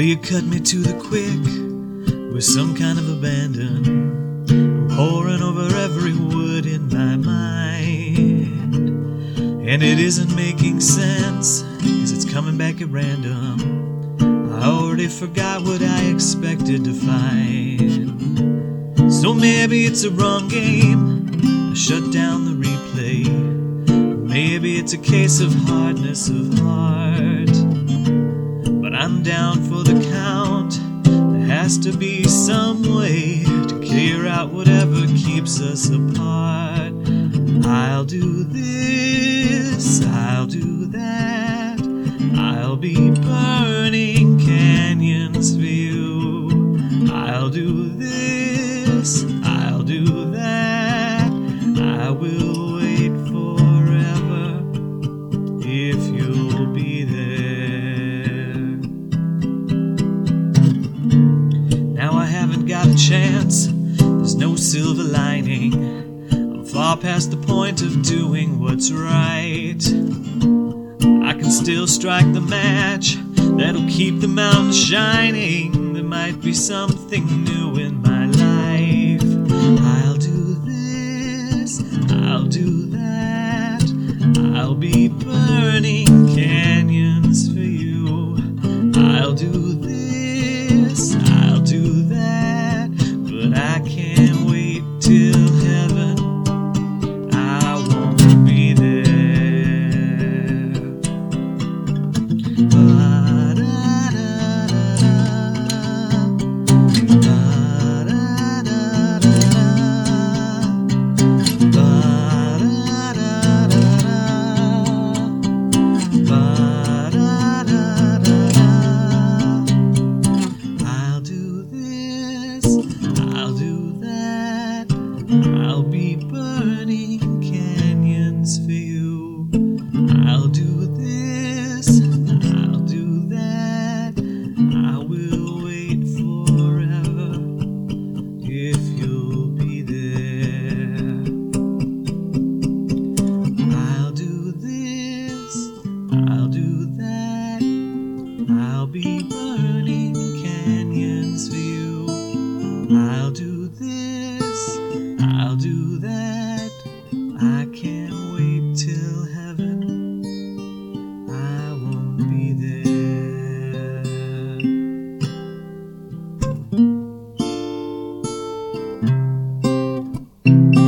you cut me to the quick with some kind of abandon. I'm poring over every word in my mind, and it isn't making sense, 'cause it's coming back at random. I already forgot what I expected to find. So maybe it's a wrong game, I shut down the replay. Maybe it's a case of hardness of heart, but I'm down for the count. There has to be some way to clear out whatever keeps us apart. I'll do this, I'll do that, I'll be burning canyons for you. I'll do this, I'll do that, I will wait forever if you'll be there. Now I haven't got a chance, there's no silver lining. I'm far past the point of doing what's right. I can still strike the match that'll keep the mountain shining. There might be something new in my life. I'll do this, I'll do that, I'll be burning canyons for you. I'll do this, I'll do that, but I can't wait till heaven. I won't be there. I'll do this, I'll do that, I'll be burning canyons for you. I'll do this, I'll do that, I will wait forever if you'll be there. I'll do this, I'll do that, I'll be burning canyons for you. I'll do this, I'll do that, I can't wait till heaven. I won't be there.